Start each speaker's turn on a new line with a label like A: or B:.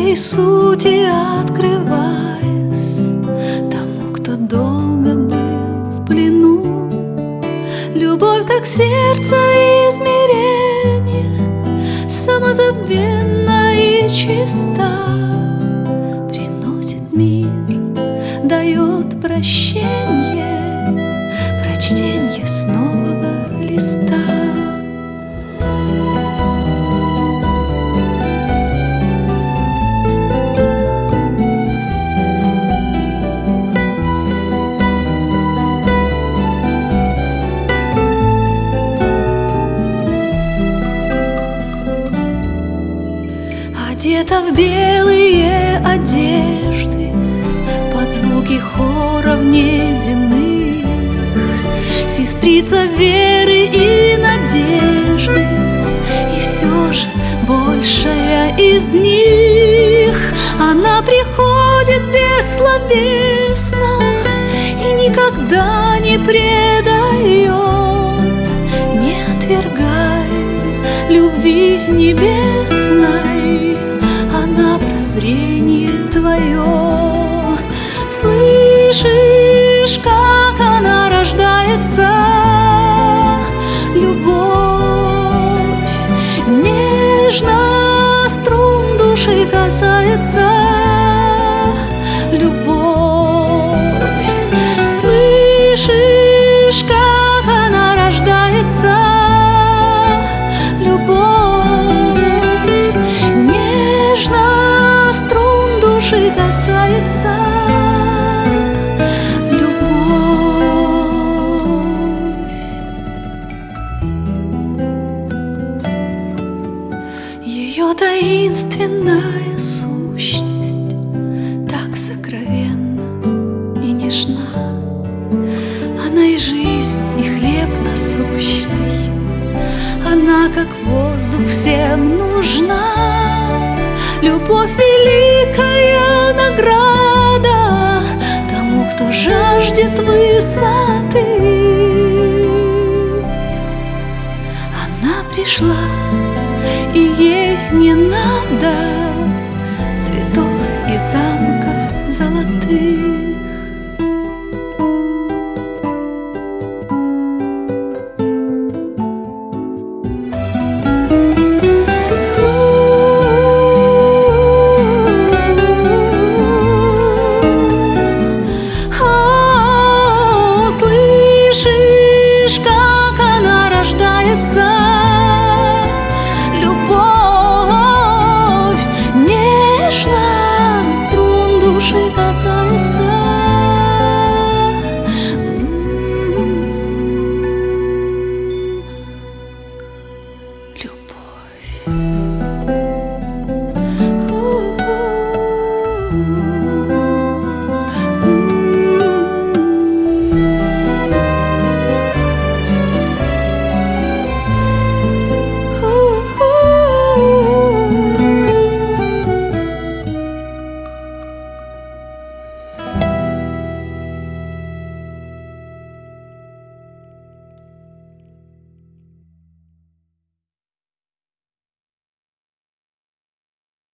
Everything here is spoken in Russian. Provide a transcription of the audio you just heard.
A: своей сути открываясь тому, кто долго был в плену. Любовь, как сердце измерение, самозабвенна и чиста, приносит мир, дает прощенье, прочтенье с нового листа. Одета в белые одежды, под звуки хоров неземных, сестрица веры и надежды, и все же большая из них. Она приходит бессловесно и никогда не предает, не отвергая любви небесной. Она прозрение твое. Слышишь, как она рождается, любовь, нежно струн души касается, любовь. Слышишь, как она рождается, любовь, нежно струн души касается, любовь. Ее таинственная сущность так сокровенна и нежна. Она и жизнь, и хлеб насущный, она как воздух всем нужна. Любовь — великая награда тому, кто жаждет высоты. Она пришла, и ей не надо